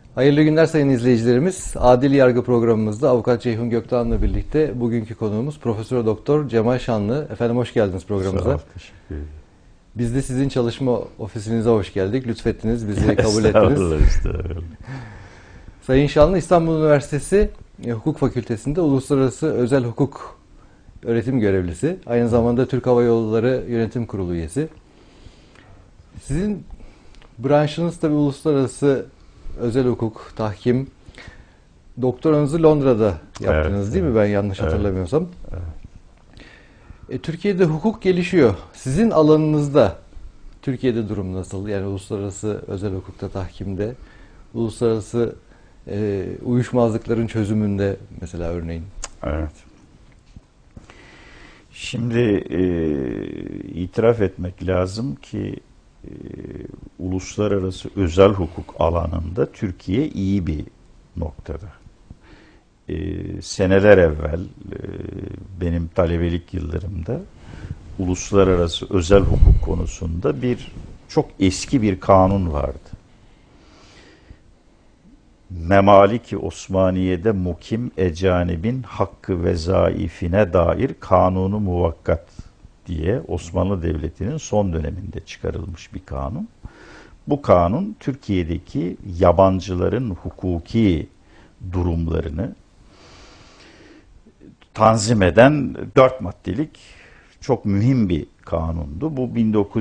Hayırlı günler sayın izleyicilerimiz. Adil Yargı programımızda Avukat Ceyhun Gökdağ'la birlikte bugünkü konuğumuz Profesör Doktor Cemal Şanlı. Efendim hoş geldiniz programımıza. Sağ ol, teşekkür ederim. Biz de sizin çalışma ofisinize hoş geldik. Lütfettiniz, bizi kabul ettiniz. Estağfurullah. Sayın Şanlı İstanbul Üniversitesi Hukuk Fakültesi'nde Uluslararası Özel Hukuk öğretim görevlisi. Aynı zamanda Türk Hava Yolları Yönetim Kurulu üyesi. Sizin branşınız tabii uluslararası özel hukuk, tahkim. Doktoranızı Londra'da yaptınız, Evet, değil mi? Ben yanlış hatırlamıyorsam. Evet. Türkiye'de hukuk gelişiyor. Sizin alanınızda Türkiye'de durum nasıl? Yani uluslararası özel hukukta, tahkimde, uluslararası uyuşmazlıkların çözümünde mesela örneğin. Evet. Şimdi itiraf etmek lazım ki uluslararası özel hukuk alanında Türkiye iyi bir noktada. Seneler evvel benim talebelik yıllarımda uluslararası özel hukuk konusunda çok eski bir kanun vardı. Memalik-i Osmaniye'de mukim ecanibin hakkı vezaifine dair kanunu muvakkat diye Osmanlı Devleti'nin son döneminde çıkarılmış bir kanun. Bu kanun Türkiye'deki yabancıların hukuki durumlarını tanzim eden 4 maddelik çok mühim bir kanundu. Bu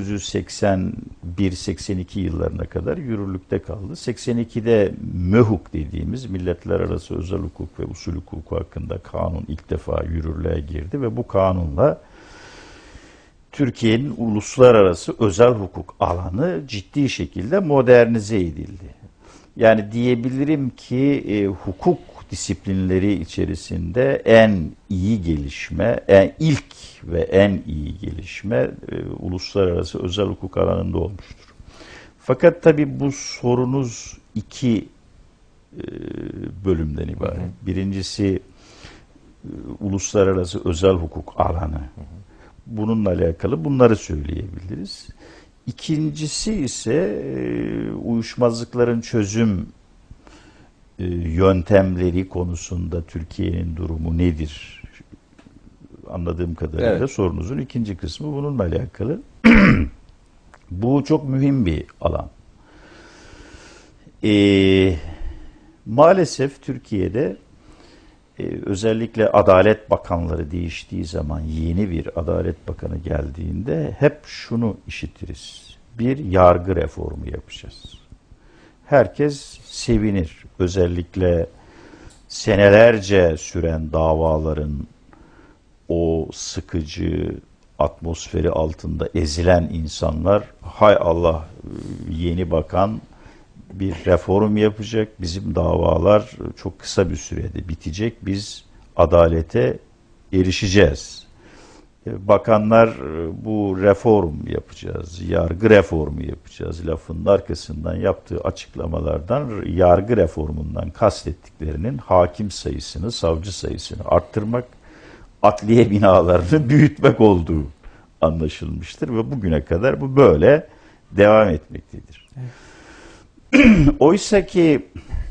1981-82 yıllarına kadar yürürlükte kaldı. 82'de MÖHUK dediğimiz Milletler Arası Özel Hukuk ve Usul Hukuku hakkında kanun ilk defa yürürlüğe girdi ve bu kanunla Türkiye'nin uluslararası özel hukuk alanı ciddi şekilde modernize edildi. Yani diyebilirim ki hukuk disiplinleri içerisinde en iyi gelişme, ilk ve en iyi gelişme uluslararası özel hukuk alanında olmuştur. Fakat tabii bu sorunuz iki bölümden ibaret. Birincisi uluslararası özel hukuk alanı. Bununla alakalı bunları söyleyebiliriz. İkincisi ise uyuşmazlıkların çözüm yöntemleri konusunda Türkiye'nin durumu nedir? Anladığım kadarıyla evet. Sorunuzun ikinci kısmı bununla alakalı. Bu çok mühim bir alan. Maalesef Türkiye'de özellikle Adalet Bakanları değiştiği zaman yeni bir Adalet Bakanı geldiğinde hep şunu işitiriz. Bir yargı reformu yapacağız. Herkes sevinir. Özellikle senelerce süren davaların o sıkıcı atmosferi altında ezilen insanlar, hay Allah yeni bakan bir reform yapacak, bizim davalar çok kısa bir sürede bitecek, biz adalete erişeceğiz. Bakanlar bu reform yapacağız, yargı reformu yapacağız lafının arkasından yaptığı açıklamalardan yargı reformundan kastettiklerinin hakim sayısını, savcı sayısını arttırmak, adliye binalarını büyütmek olduğu anlaşılmıştır ve bugüne kadar bu böyle devam etmektedir. Evet. Oysa ki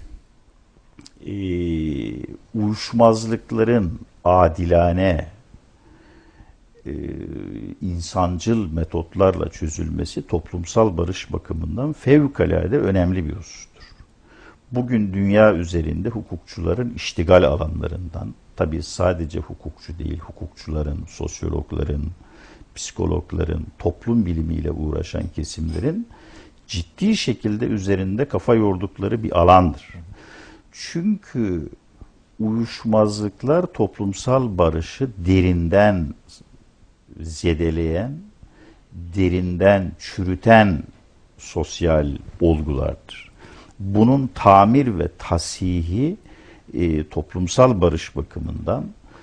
uyuşmazlıkların adilane, insancıl metotlarla çözülmesi toplumsal barış bakımından fevkalade önemli bir husustur. Bugün dünya üzerinde hukukçuların iştigal alanlarından, tabii sadece hukukçu değil, hukukçuların, sosyologların, psikologların, toplum bilimiyle uğraşan kesimlerin ciddi şekilde üzerinde kafa yordukları bir alandır. Çünkü uyuşmazlıklar toplumsal barışı derinden zedeleyen, derinden çürüten sosyal olgulardır. Bunun tamir ve tasihi toplumsal barış bakımından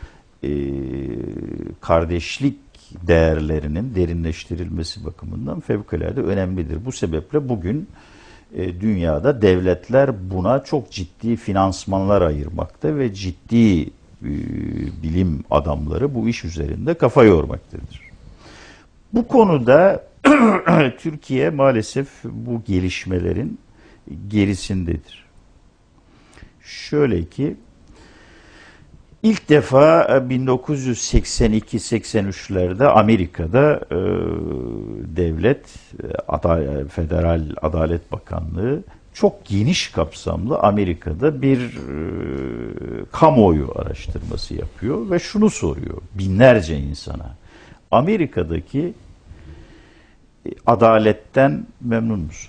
kardeşlik değerlerinin derinleştirilmesi bakımından fevkalade önemlidir. Bu sebeple bugün dünyada devletler buna çok ciddi finansmanlar ayırmakta ve ciddi bilim adamları bu iş üzerinde kafa yormaktadır. Bu konuda Türkiye maalesef bu gelişmelerin gerisindedir. Şöyle ki, ilk defa 1982-83'lerde Amerika'da devlet, Federal Adalet Bakanlığı çok geniş kapsamlı Amerika'da bir kamuoyu araştırması yapıyor ve şunu soruyor binlerce insana: Amerika'daki adaletten memnun musunuz?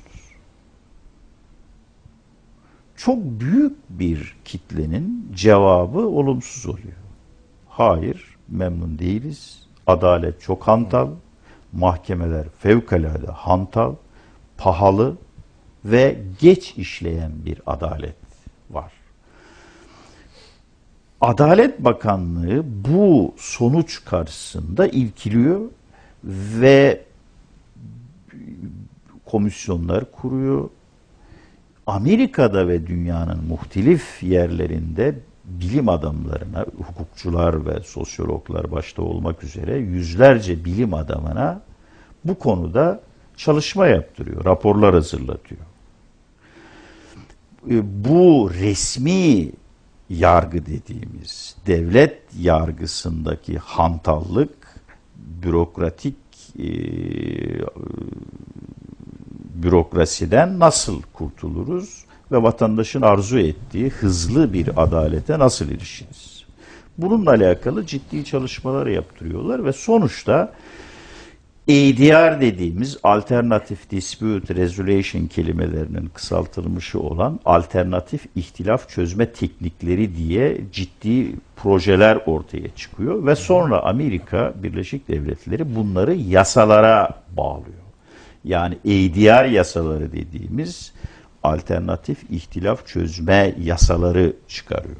Çok büyük bir kitlenin cevabı olumsuz oluyor. Hayır, memnun değiliz. Adalet çok hantal, mahkemeler fevkalade hantal, pahalı ve geç işleyen bir adalet var. Adalet Bakanlığı bu sonuç karşısında irkiliyor ve komisyonlar kuruyor. Amerika'da ve dünyanın muhtelif yerlerinde bilim adamlarına, hukukçular ve sosyologlar başta olmak üzere yüzlerce bilim adamına bu konuda çalışma yaptırıyor, raporlar hazırlatıyor. Bu resmi yargı dediğimiz devlet yargısındaki hantallık, bürokratik bürokrasiden nasıl kurtuluruz ve vatandaşın arzu ettiği hızlı bir adalete nasıl erişiriz? Bununla alakalı ciddi çalışmalar yaptırıyorlar ve sonuçta ADR dediğimiz Alternative Dispute Resolution kelimelerinin kısaltılmışı olan alternatif ihtilaf çözme teknikleri diye ciddi projeler ortaya çıkıyor ve sonra Amerika Birleşik Devletleri bunları yasalara bağlıyor. Yani ADR yasaları dediğimiz alternatif ihtilaf çözme yasaları çıkarıyor.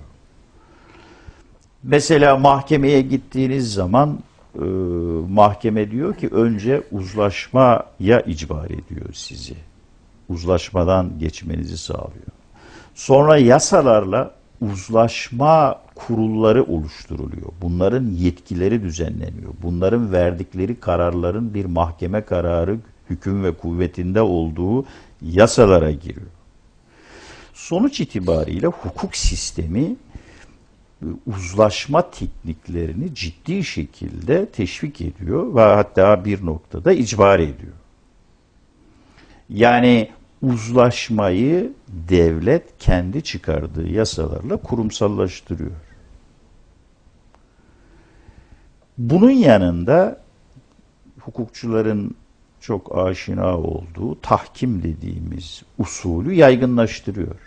Mesela mahkemeye gittiğiniz zaman mahkeme diyor ki önce uzlaşmaya icbar ediyor sizi. Uzlaşmadan geçmenizi sağlıyor. Sonra yasalarla uzlaşma kurulları oluşturuluyor. Bunların yetkileri düzenleniyor. Bunların verdikleri kararların bir mahkeme kararı hüküm ve kuvvetinde olduğu yasalara giriyor. Sonuç itibariyle hukuk sistemi uzlaşma tekniklerini ciddi şekilde teşvik ediyor ve hatta bir noktada icbar ediyor. Yani uzlaşmayı devlet kendi çıkardığı yasalarla kurumsallaştırıyor. Bunun yanında hukukçuların çok aşina olduğu tahkim dediğimiz usulü yaygınlaştırıyor.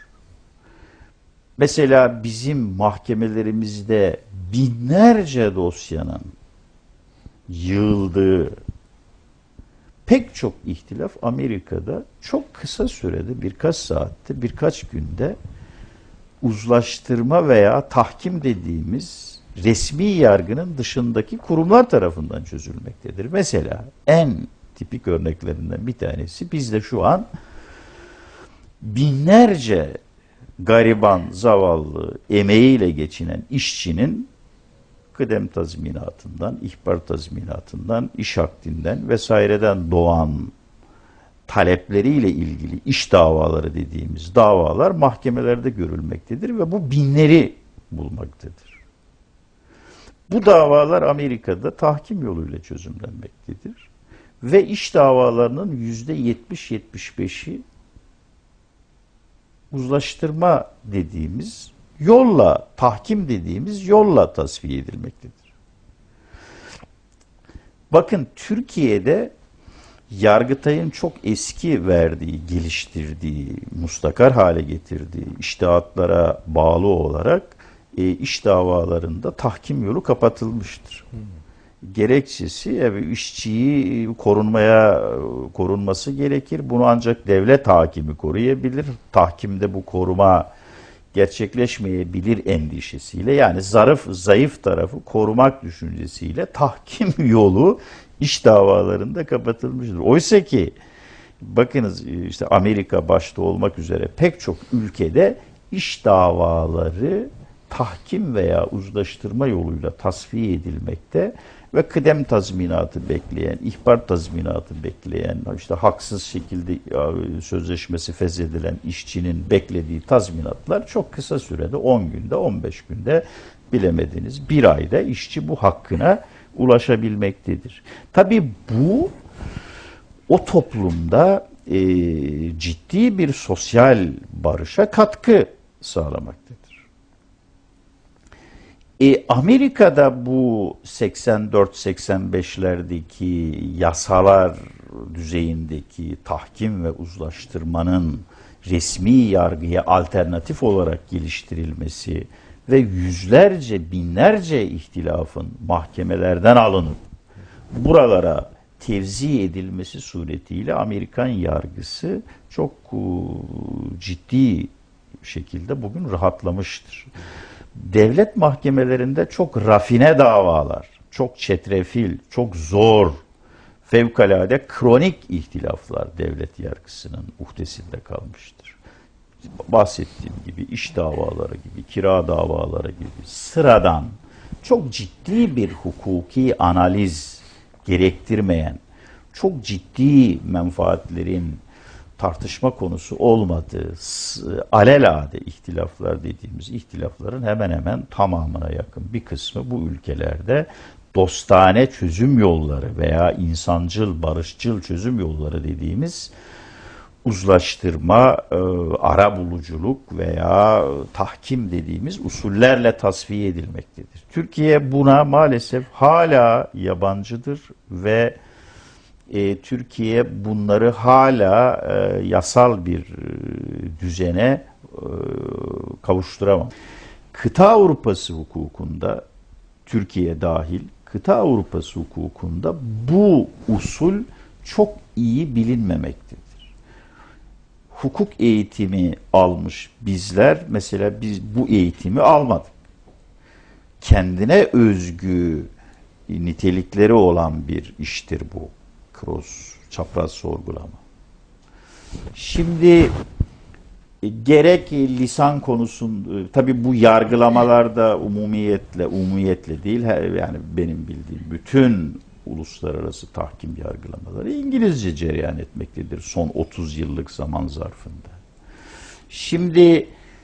Mesela bizim mahkemelerimizde binlerce dosyanın yığıldığı pek çok ihtilaf Amerika'da çok kısa sürede, birkaç saatte, birkaç günde uzlaştırma veya tahkim dediğimiz resmi yargının dışındaki kurumlar tarafından çözülmektedir. Mesela en tipik örneklerinden bir tanesi bizde şu an binlerce gariban, zavallı, emeğiyle geçinen işçinin kıdem tazminatından, ihbar tazminatından, iş akdinden vesaireden doğan talepleriyle ilgili iş davaları dediğimiz davalar mahkemelerde görülmektedir ve bu binleri bulmaktadır. Bu davalar Amerika'da tahkim yoluyla çözümlenmektedir ve iş davalarının %70-75'i uzlaştırma dediğimiz yolla, tahkim dediğimiz yolla tasfiye edilmektedir. Bakın Türkiye'de Yargıtay'ın çok eski verdiği, geliştirdiği, mustakar hale getirdiği içtihatlara bağlı olarak iş davalarında tahkim yolu kapatılmıştır. Gerekçesi işçiyi korunması gerekir. Bunu ancak devlet hakimi koruyabilir. Tahkimde bu koruma gerçekleşmeyebilir endişesiyle, yani zayıf tarafı korumak düşüncesiyle tahkim yolu iş davalarında kapatılmıştır. Oysa ki bakınız işte Amerika başta olmak üzere pek çok ülkede iş davaları tahkim veya uzlaştırma yoluyla tasfiye edilmekte ve kıdem tazminatı bekleyen, ihbar tazminatı bekleyen, işte haksız şekilde sözleşmesi feshedilen işçinin beklediği tazminatlar çok kısa sürede 10 günde, 15 günde, bilemediniz bir ayda işçi bu hakkına ulaşabilmektedir. Tabii bu o toplumda ciddi bir sosyal barışa katkı sağlamaktadır. Amerika'da bu 84-85'lerdeki yasalar düzeyindeki tahkim ve uzlaştırmanın resmi yargıya alternatif olarak geliştirilmesi ve yüzlerce, binlerce ihtilafın mahkemelerden alınıp buralara tevzi edilmesi suretiyle Amerikan yargısı çok ciddi şekilde bugün rahatlamıştır. Devlet mahkemelerinde çok rafine davalar, çok çetrefil, çok zor, fevkalade kronik ihtilaflar devlet yargısının uhdesinde kalmıştır. Bahsettiğim gibi iş davaları gibi, kira davaları gibi sıradan, çok ciddi bir hukuki analiz gerektirmeyen, çok ciddi menfaatlerin tartışma konusu olmadığı alelade ihtilaflar dediğimiz ihtilafların hemen hemen tamamına yakın bir kısmı bu ülkelerde dostane çözüm yolları veya insancıl, barışçıl çözüm yolları dediğimiz uzlaştırma, arabuluculuk veya tahkim dediğimiz usullerle tasfiye edilmektedir. Türkiye buna maalesef hala yabancıdır ve Türkiye bunları hala yasal bir düzene kavuşturamam. Kıta Avrupası hukukunda, Türkiye dahil, kıta Avrupası hukukunda bu usul çok iyi bilinmemektedir. Hukuk eğitimi almış bizler, mesela biz bu eğitimi almadık. Kendine özgü nitelikleri olan bir iştir bu. Çapraz sorgulama. Şimdi gerek lisan konusunda, tabii bu yargılamalarda umumiyetle değil, yani benim bildiğim bütün uluslararası tahkim yargılamaları İngilizce cereyan etmektedir son 30 yıllık zaman zarfında. Şimdi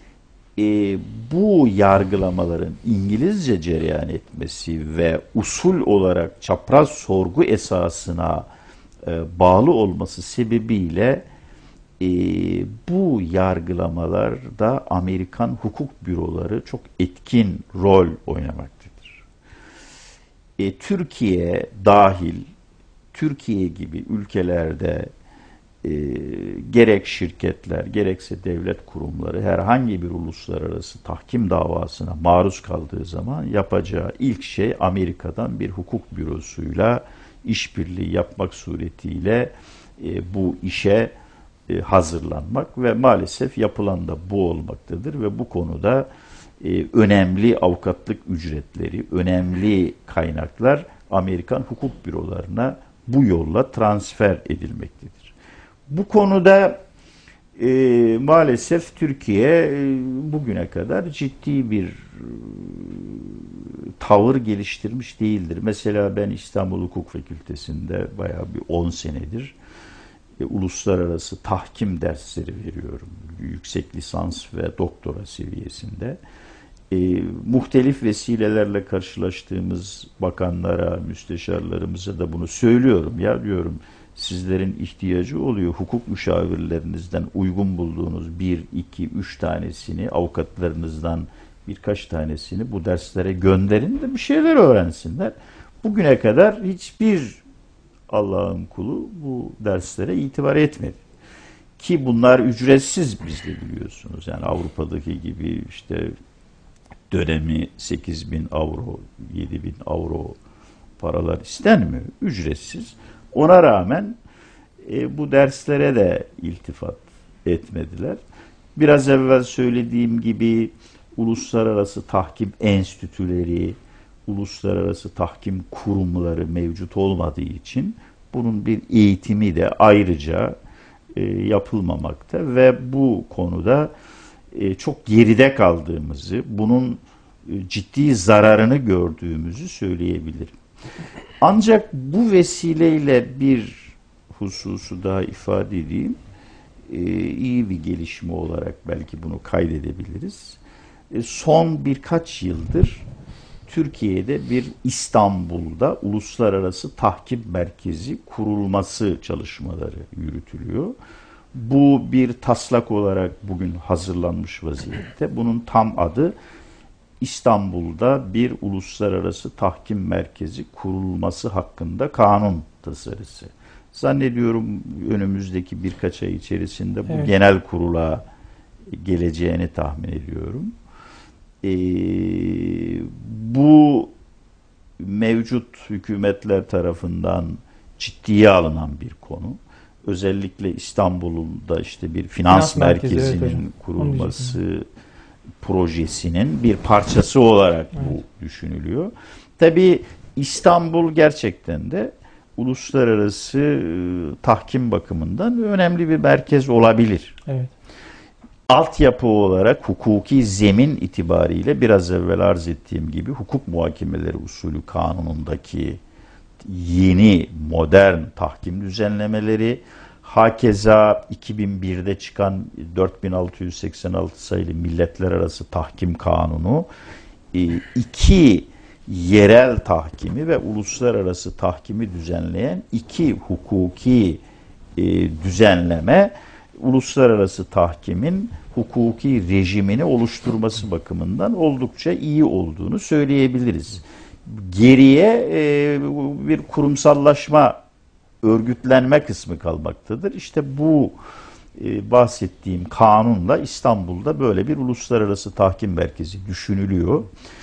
bu yargılamaların İngilizce cereyan etmesi ve usul olarak çapraz sorgu esasına bağlı olması sebebiyle bu yargılamalarda Amerikan hukuk büroları çok etkin rol oynamaktadır. Türkiye dahil, Türkiye gibi ülkelerde gerek şirketler, gerekse devlet kurumları herhangi bir uluslararası tahkim davasına maruz kaldığı zaman yapacağı ilk şey Amerika'dan bir hukuk bürosuyla işbirliği yapmak suretiyle bu işe hazırlanmak ve maalesef yapılan da bu olmaktadır ve bu konuda önemli avukatlık ücretleri, önemli kaynaklar Amerikan hukuk bürolarına bu yolla transfer edilmektedir. Bu konuda maalesef Türkiye bugüne kadar ciddi bir tavır geliştirmiş değildir. Mesela ben İstanbul Hukuk Fakültesi'nde bayağı bir 10 senedir uluslararası tahkim dersleri veriyorum. Yüksek lisans ve doktora seviyesinde. Muhtelif vesilelerle karşılaştığımız bakanlara, müsteşarlarımıza da bunu söylüyorum. Ya diyorum, sizlerin ihtiyacı oluyor. Hukuk müşavirlerinizden uygun bulduğunuz 1, 2, 3 tanesini, avukatlarınızdan birkaç tanesini bu derslere gönderin de bir şeyler öğrensinler. Bugüne kadar hiçbir Allah'ın kulu bu derslere itibar etmedi. Ki bunlar ücretsiz bizde, biliyorsunuz. Yani Avrupa'daki gibi işte dönemi 8.000 avro, 7.000 avro paralar istenmiyor. Ücretsiz. Ona rağmen bu derslere de iltifat etmediler. Biraz evvel söylediğim gibi uluslararası tahkim enstitüleri, uluslararası tahkim kurumları mevcut olmadığı için bunun bir eğitimi de ayrıca yapılmamakta ve bu konuda çok geride kaldığımızı, bunun ciddi zararını gördüğümüzü söyleyebilirim. Ancak bu vesileyle bir hususu daha ifade edeyim. İyi bir gelişme olarak belki bunu kaydedebiliriz. Son birkaç yıldır Türkiye'de bir İstanbul'da uluslararası tahkim merkezi kurulması çalışmaları yürütülüyor. Bu bir taslak olarak bugün hazırlanmış vaziyette. Bunun tam adı İstanbul'da bir uluslararası tahkim merkezi kurulması hakkında kanun tasarısı. Zannediyorum önümüzdeki birkaç ay içerisinde bu genel kurula geleceğini tahmin ediyorum. Bu mevcut hükümetler tarafından ciddiye alınan bir konu. Özellikle İstanbul'da işte bir finans merkezinin evet kurulması projesinin bir parçası olarak bu düşünülüyor. Tabii İstanbul gerçekten de uluslararası tahkim bakımından önemli bir merkez olabilir. Evet. Altyapı olarak hukuki zemin itibariyle biraz evvel arz ettiğim gibi hukuk muhakemeleri usulü kanunundaki yeni modern tahkim düzenlemeleri, hakeza 2001'de çıkan 4686 sayılı Milletler Arası Tahkim Kanunu, iki yerel tahkimi ve uluslararası tahkimi düzenleyen iki hukuki düzenleme, uluslararası tahkimin hukuki rejimini oluşturması bakımından oldukça iyi olduğunu söyleyebiliriz. Geriye bir kurumsallaşma, örgütlenme kısmı kalmaktadır. İşte bu bahsettiğim kanunla İstanbul'da böyle bir uluslararası tahkim merkezi düşünülüyor.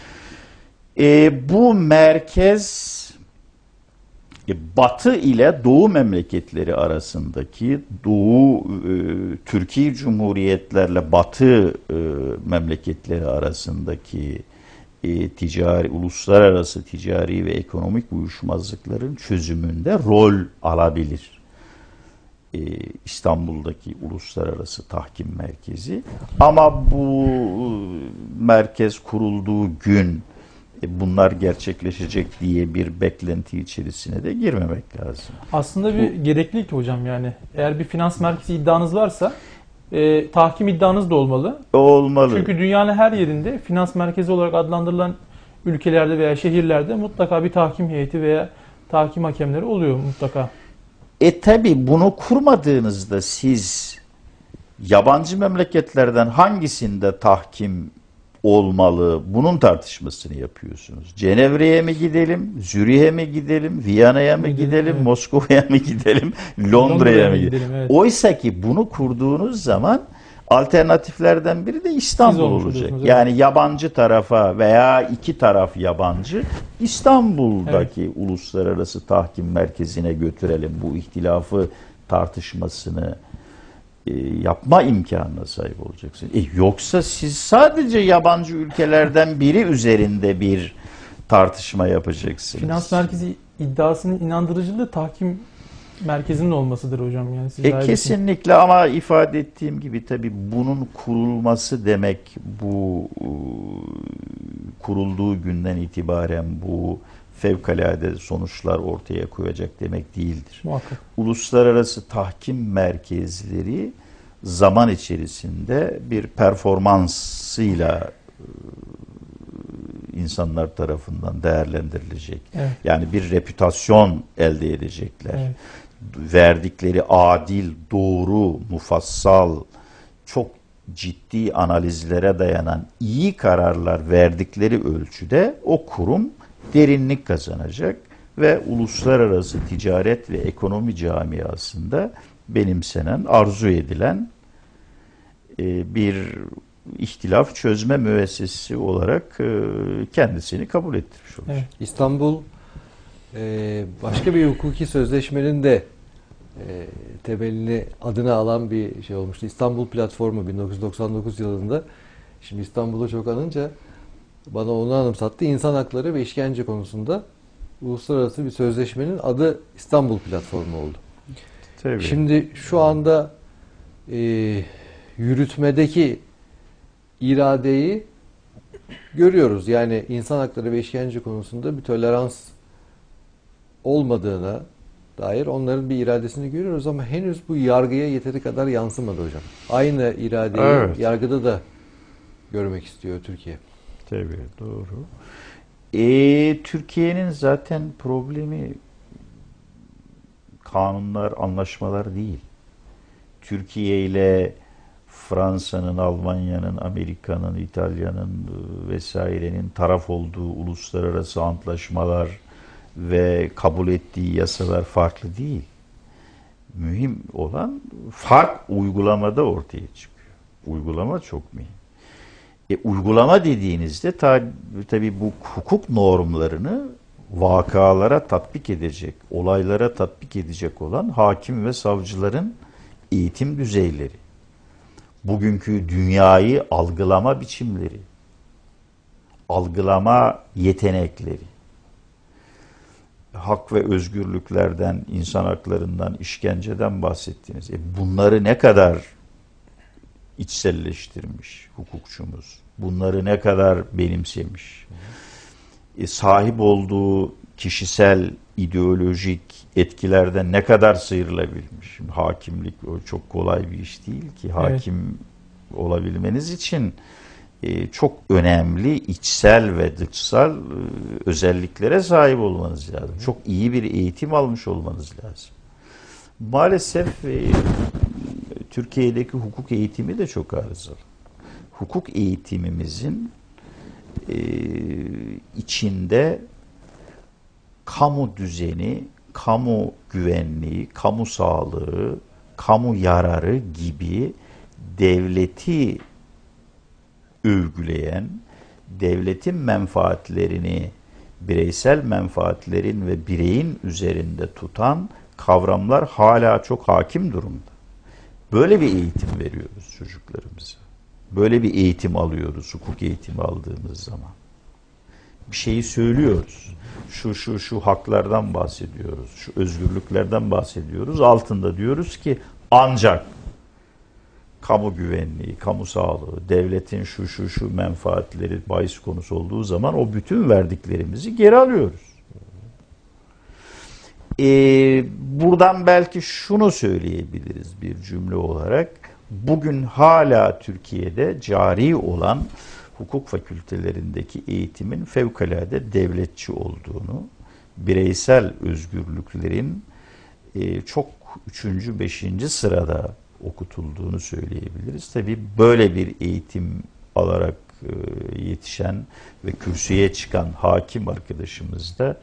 Bu merkez Batı ile Doğu memleketleri arasındaki Doğu Türkiye Cumhuriyetlerle Batı memleketleri arasındaki ticari, uluslararası ticari ve ekonomik uyuşmazlıkların çözümünde rol alabilir. İstanbul'daki uluslararası tahkim merkezi. Ama bu merkez kurulduğu gün bunlar gerçekleşecek diye bir beklenti içerisine de girmemek lazım. Aslında bir gereklilik hocam yani. Eğer bir finans merkezi iddianız varsa tahkim iddianız da olmalı. Olmalı. Çünkü dünyanın her yerinde finans merkezi olarak adlandırılan ülkelerde veya şehirlerde mutlaka bir tahkim heyeti veya tahkim hakemleri oluyor mutlaka. Tabi bunu kurmadığınızda siz yabancı memleketlerden hangisinde tahkim olmalı, bunun tartışmasını yapıyorsunuz. Cenevre'ye mi gidelim, Zürih'e mi gidelim, Viyana'ya mı gidelim, evet. Moskova'ya mı gidelim, Londra'ya mı gidelim? Evet. Oysa ki bunu kurduğunuz zaman alternatiflerden biri de İstanbul olacak. Evet. Yani yabancı tarafa veya iki taraf yabancı İstanbul'daki uluslararası tahkim merkezine götürelim bu ihtilafı tartışmasını yapma imkanına sahip olacaksın. Yoksa siz sadece yabancı ülkelerden biri üzerinde bir tartışma yapacaksınız. Finans merkezi iddiasının inandırıcılığı tahkim merkezinin olmasıdır hocam. Yani siz kesinlikle ama ifade ettiğim gibi tabii bunun kurulması demek bu kurulduğu günden itibaren bu fevkalade sonuçlar ortaya koyacak demek değildir. Muhakkak. Uluslararası tahkim merkezleri zaman içerisinde bir performansıyla insanlar tarafından değerlendirilecek. Evet. Yani bir reputasyon elde edecekler. Evet. Verdikleri adil, doğru, mufassal, çok ciddi analizlere dayanan iyi kararlar verdikleri ölçüde o kurum derinlik kazanacak ve uluslararası ticaret ve ekonomi camiasında benimsenen, arzu edilen bir ihtilaf çözme müessesesi olarak kendisini kabul ettirmiş olur. Evet. İstanbul başka bir hukuki sözleşmenin de temelini adını alan bir şey olmuştu. İstanbul Platformu 1999 yılında. Şimdi İstanbul'u çok anınca bana onu anımsattı. İnsan hakları ve işkence konusunda uluslararası bir sözleşmenin adı İstanbul Platformu oldu. Tabii. Şimdi şu anda yürütmedeki iradeyi görüyoruz. Yani insan hakları ve işkence konusunda bir tolerans olmadığına dair onların bir iradesini görüyoruz ama henüz bu yargıya yeteri kadar yansımadı hocam. Aynı iradeyi Evet. yargıda da görmek istiyor Türkiye. Tabii, doğru. Türkiye'nin zaten problemi kanunlar, anlaşmalar değil. Türkiye ile Fransa'nın, Almanya'nın, Amerika'nın, İtalya'nın vesairenin taraf olduğu uluslararası antlaşmalar ve kabul ettiği yasalar farklı değil. Mühim olan fark uygulamada ortaya çıkıyor. Uygulama çok mühim. Uygulama dediğinizde tabii bu hukuk normlarını vakalara tatbik edecek, olaylara tatbik edecek olan hakim ve savcıların eğitim düzeyleri, bugünkü dünyayı algılama biçimleri, algılama yetenekleri, hak ve özgürlüklerden, insan haklarından, işkenceden bahsettiniz. Bunları ne kadar içselleştirmiş hukukçumuz, bunları ne kadar benimsemiş, sahip olduğu kişisel, ideolojik etkilerden ne kadar sıyrılabilmiş. Şimdi hakimlik o çok kolay bir iş değil ki. Hakim olabilmeniz için çok önemli içsel ve dışsal özelliklere sahip olmanız lazım. Çok iyi bir eğitim almış olmanız lazım. Maalesef Türkiye'deki hukuk eğitimi de çok arızalı. Hukuk eğitimimizin içinde kamu düzeni, kamu güvenliği, kamu sağlığı, kamu yararı gibi devleti övgüleyen, devletin menfaatlerini, bireysel menfaatlerin ve bireyin üzerinde tutan kavramlar hala çok hakim durumda. Böyle bir eğitim veriyoruz çocuklarımıza. Böyle bir eğitim alıyoruz hukuk eğitimi aldığımız zaman. Bir şeyi söylüyoruz. Şu haklardan bahsediyoruz. Şu özgürlüklerden bahsediyoruz. Altında diyoruz ki ancak kamu güvenliği, kamu sağlığı, devletin şu menfaatleri bahis konusu olduğu zaman o bütün verdiklerimizi geri alıyoruz. Buradan belki şunu söyleyebiliriz bir cümle olarak. Bugün hala Türkiye'de cari olan hukuk fakültelerindeki eğitimin fevkalade devletçi olduğunu, bireysel özgürlüklerin çok 3. 5. sırada okutulduğunu söyleyebiliriz. Tabii böyle bir eğitim alarak yetişen ve kürsüye çıkan hakim arkadaşımız da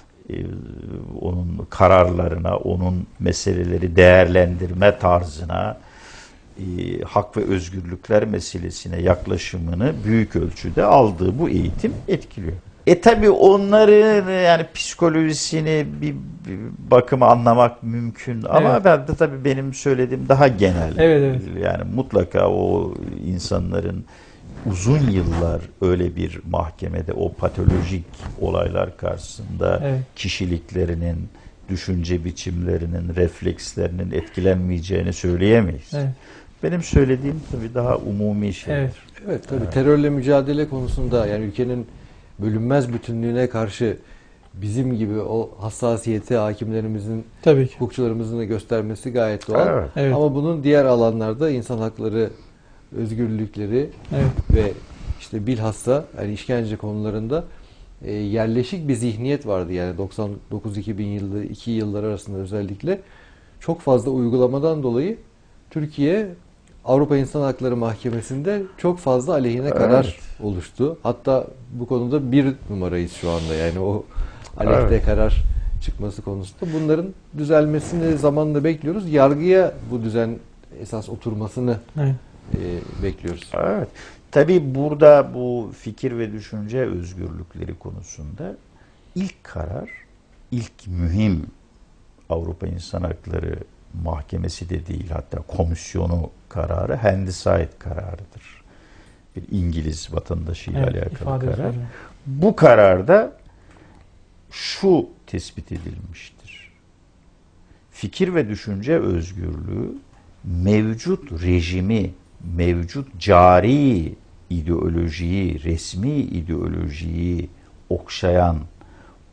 onun kararlarına, onun meseleleri değerlendirme tarzına, hak ve özgürlükler meselesine yaklaşımını büyük ölçüde aldığı bu eğitim etkiliyor. Tabii onların yani psikolojisini bir bakıma anlamak mümkün ama ben de tabii benim söylediğim daha genel. Evet. Yani mutlaka o insanların uzun yıllar öyle bir mahkemede o patolojik olaylar karşısında kişiliklerinin, düşünce biçimlerinin, reflekslerinin etkilenmeyeceğini söyleyemeyiz. Evet. Benim söylediğim tabii daha umumi şeyler. Evet tabii terörle mücadele konusunda yani ülkenin bölünmez bütünlüğüne karşı bizim gibi o hassasiyeti hakimlerimizin, hukukçularımızın da göstermesi gayet doğal. Evet. Ama bunun diğer alanlarda insan hakları, özgürlükleri ve işte bilhassa yani işkence konularında yerleşik bir zihniyet vardı. Yani 99-2000 yılı 2 yıllar arasında özellikle çok fazla uygulamadan dolayı Türkiye Avrupa İnsan Hakları Mahkemesi'nde çok fazla aleyhine karar oluştu. Hatta bu konuda 1 numarayız şu anda. Yani o aleyhte karar çıkması konusunda. Bunların düzelmesini zamanla bekliyoruz. Yargıya bu düzen esas oturmasını bekliyoruz. Evet. Tabii burada bu fikir ve düşünce özgürlükleri konusunda ilk karar, ilk mühim Avrupa İnsan Hakları Mahkemesi de değil, hatta komisyonu kararı Handicide kararıdır. Bir İngiliz vatandaşıyla alakalı karar. Bu kararda şu tespit edilmiştir. Fikir ve düşünce özgürlüğü mevcut rejimi, mevcut cari ideolojiyi, resmi ideolojiyi okşayan,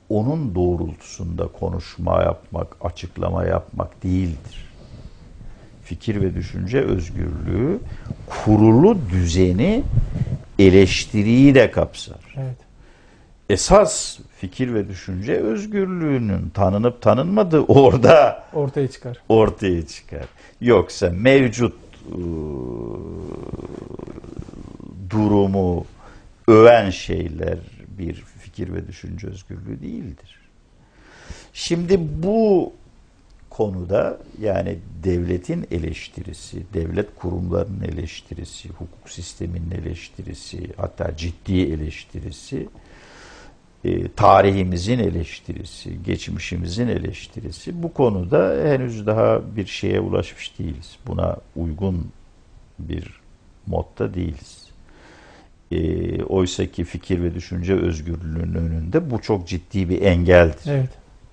onun doğrultusunda konuşma yapmak, açıklama yapmak değildir. Fikir ve düşünce özgürlüğü kurulu düzeni, eleştiriyi de kapsar. Evet. Esas fikir ve düşünce özgürlüğünün tanınıp tanınmadığı orada ortaya çıkar. Yoksa mevcut durumu öven şeyler bir fikir ve düşünce özgürlüğü değildir. Şimdi bu konuda yani devletin eleştirisi, devlet kurumlarının eleştirisi, hukuk sisteminin eleştirisi, hatta ciddi eleştirisi, tarihimizin eleştirisi, geçmişimizin eleştirisi, bu konuda henüz daha bir şeye ulaşmış değiliz. Buna uygun bir modda değiliz. Oysa ki fikir ve düşünce özgürlüğünün önünde bu çok ciddi bir engeldir. Evet.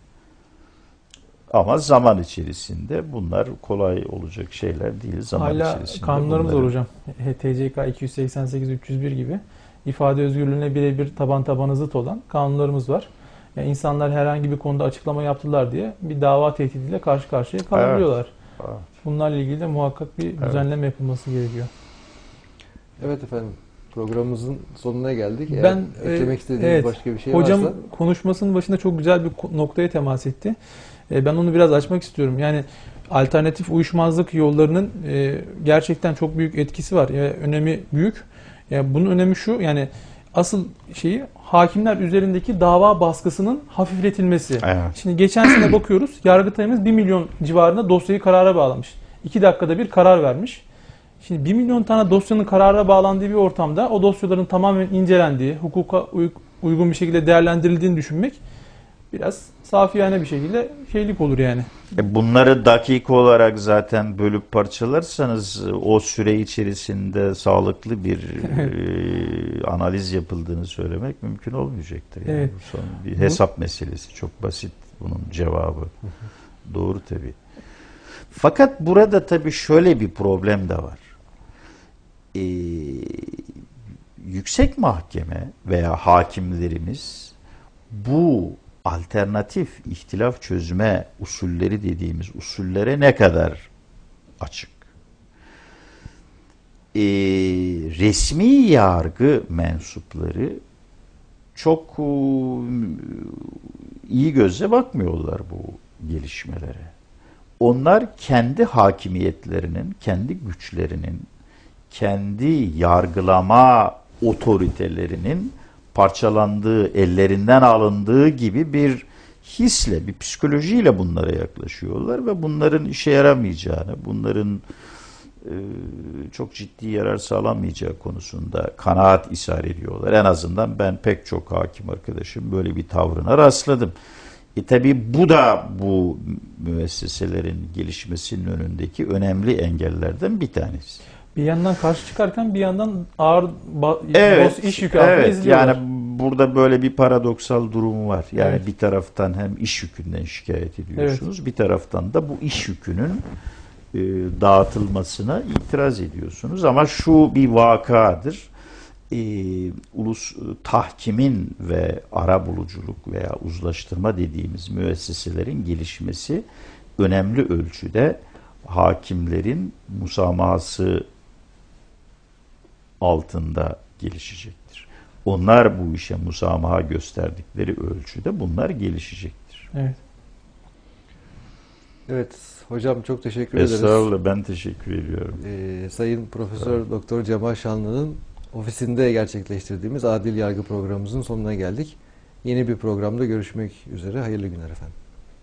Ama zaman içerisinde bunlar kolay olacak şeyler değil. Zaman Hala içerisinde kanunlarımız var hocam. TCK 288-301 gibi ifade özgürlüğüne birebir taban zıt olan kanunlarımız var. Yani insanlar herhangi bir konuda açıklama yaptılar diye bir dava tehdidiyle karşı karşıya kalabiliyorlar. Evet. Bunlarla ilgili de muhakkak bir düzenleme yapılması gerekiyor. Evet efendim. Programımızın sonuna geldik. Ben eklemek istediğiniz başka bir şey varsa. Hocam konuşmasının başında çok güzel bir noktaya temas etti. Ben onu biraz açmak istiyorum. Yani alternatif uyuşmazlık yollarının gerçekten çok büyük etkisi var. Önemi büyük. Bunun önemi şu, yani asıl şeyi hakimler üzerindeki dava baskısının hafifletilmesi. Evet. Şimdi geçen sene bakıyoruz, Yargıtay'ımız 1 milyon civarında dosyayı karara bağlamış. 2 dakikada bir karar vermiş. Şimdi 1 milyon tane dosyanın karara bağlandığı bir ortamda o dosyaların tamamen incelendiği, hukuka uygun bir şekilde değerlendirildiğini düşünmek biraz safiyane bir şekilde şeylik olur yani. Bunları dakika olarak zaten bölüp parçalarsanız o süre içerisinde sağlıklı bir analiz yapıldığını söylemek mümkün olmayacaktır. Yani Evet. bu son bir hesap meselesi. Çok basit bunun cevabı. Doğru tabii. Fakat burada tabii şöyle bir problem de var. Yüksek mahkeme veya hakimlerimiz bu alternatif ihtilaf çözme usulleri dediğimiz usullere ne kadar açık? Resmi yargı mensupları çok iyi gözle bakmıyorlar bu gelişmelere. Onlar kendi hakimiyetlerinin, kendi güçlerinin, kendi yargılama otoritelerinin parçalandığı, ellerinden alındığı gibi bir hisle, bir psikolojiyle bunlara yaklaşıyorlar ve bunların işe yaramayacağını, bunların çok ciddi yarar sağlamayacağı konusunda kanaat ishar ediyorlar. En azından ben pek çok hakim arkadaşım böyle bir tavrına rastladım. Tabii bu da bu müesseselerin gelişmesinin önündeki önemli engellerden bir tanesi. Bir yandan karşı çıkarken bir yandan ağır iş yükü altında izliyorlar. Yani burada böyle bir paradoksal durum var. Yani Evet. bir taraftan hem iş yükünden şikayet ediyorsunuz, bir taraftan da bu iş yükünün dağıtılmasına itiraz ediyorsunuz. Ama şu bir vakadır. Ulus tahkimin ve arabuluculuk veya uzlaştırma dediğimiz müesseselerin gelişmesi önemli ölçüde hakimlerin musamahası altında gelişecektir. Onlar bu işe musamaha gösterdikleri ölçüde bunlar gelişecektir. Evet. Evet hocam çok teşekkür ederiz. Estağfurullah, ben teşekkür ediyorum. Sayın Profesör Doktor Cemal Şanlı'nın ofisinde gerçekleştirdiğimiz Adil Yargı programımızın sonuna geldik. Yeni bir programda görüşmek üzere. Hayırlı günler efendim.